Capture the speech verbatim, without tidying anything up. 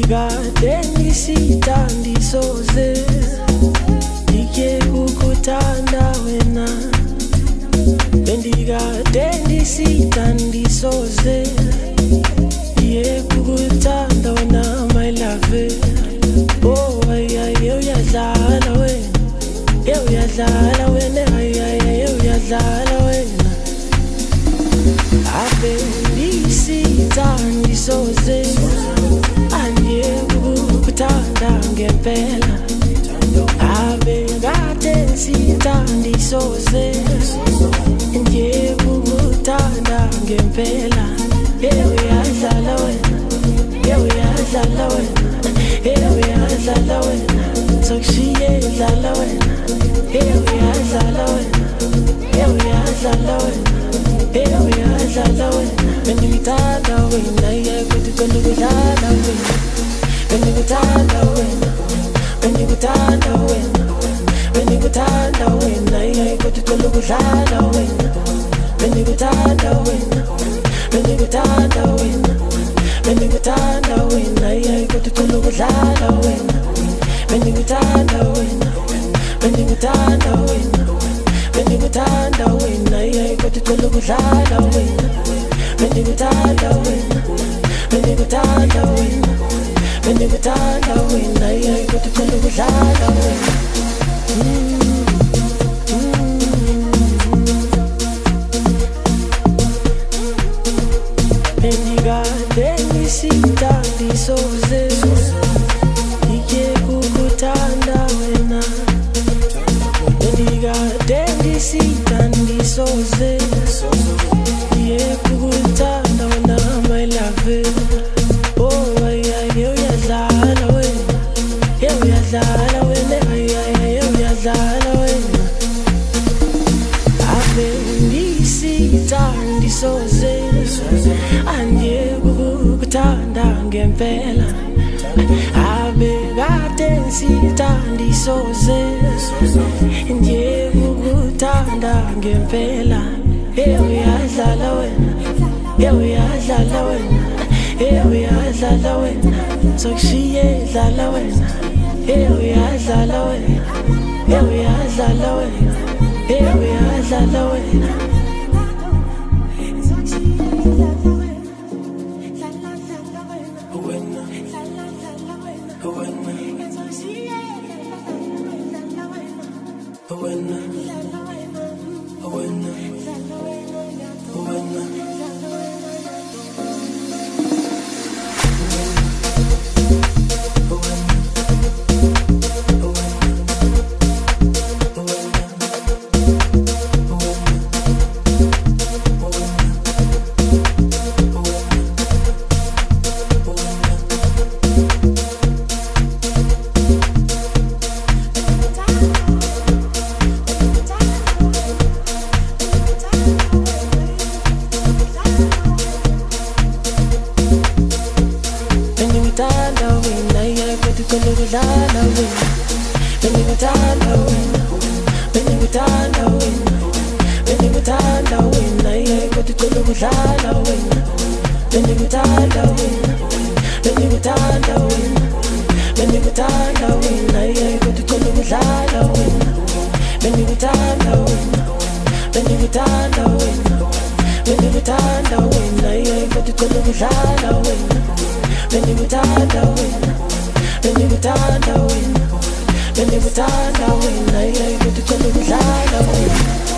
Bendikade ngisita ndisoze Ndike kukuthanda wena Bendikade ngisita ndisoze Ndike kukuthanda wena my love Oh ay ay uyadlala wena Yeah uyadlala wena ay ay uyadlala wena Ave ngisita ndisoze Kukuthanda ngempela Ave kade sita ndisoze Nje kukuthanda ngempela Yeah uyadlala wena Yeah uyadlala wena Yeah uyadlala wena Sokushiye dlala wena Yeah uyadlala wena Yeah uyadlala wena Yeah uyadlala wena Bendikuthanda wena Yeah kuthanda ukudlala wena Bendikuthanda wena Bendikuthanda wena Bendikuthanda wena yeah kuthanda ukudlala wena Bendikuthanda wena Bendikuthanda wena Bendikuthanda wena yeah kuthanda ukudlala wena Bendikuthanda wena Bendikuthanda wena Bendikuthanda wena yeah kuthanda ukudlala wena Bendikuthanda wena Bendikuthanda wena Bendikuthanda wena yeah kuthanda ukudlala wena Bendikade ngisita ndisoze Ndike kukuthanda wena Bendikade ngisita ndisoze Ndike kukuthanda wena my love Oh ay ay uyadlala wena Yeah uyadlala wena ay ay uyadlala wena Ave ngisita ndisoze Anje kukuthanda ngempela Ave kade sita ndisoze Nje kukuthanda ngempela Yeah uyadlala wena Yeah uyadlala wena Yeah uyadlala wena Sokushiye dlala wena Yeah uyadlala wena Yeah uyadlala wena Yeah uyadlala wena Bendikuthanda wena yeah kuthanda ukudlala wena